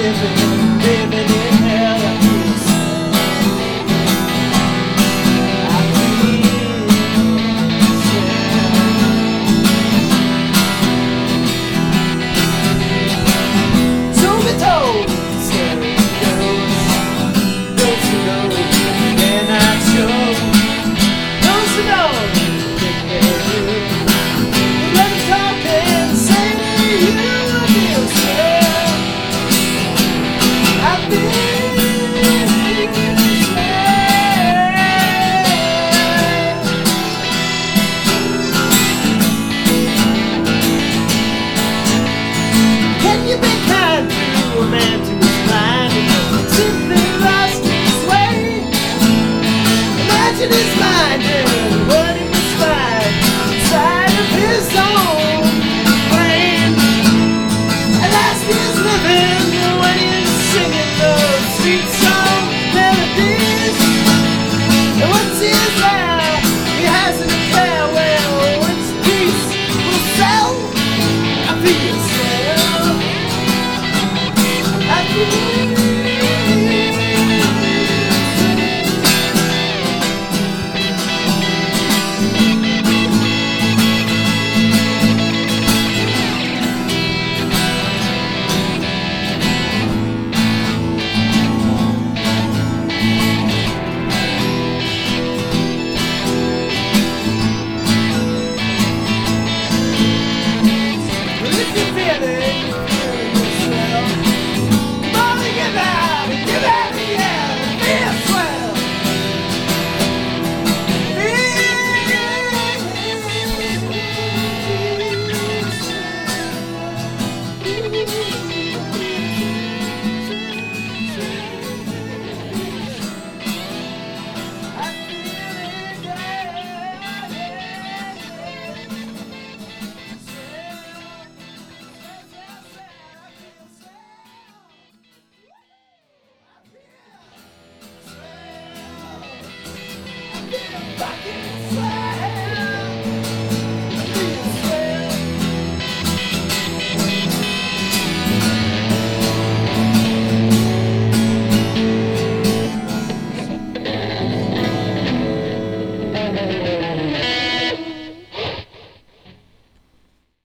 living in hell. I feel sad. I feel sad. Truth be told, scary goes. Those who know cannot show. Those who know think they do. Let me talk and say to you, I feel sad. I feel sad. Can you be kind to a man who is blind and simply lost his way? Imagine his mind and what he must find inside of his own brain. At last he's living when he's singing those sweet song melodies. And once he is there, he hasn't a care. Well, once peace will sell, I feel sad. I feel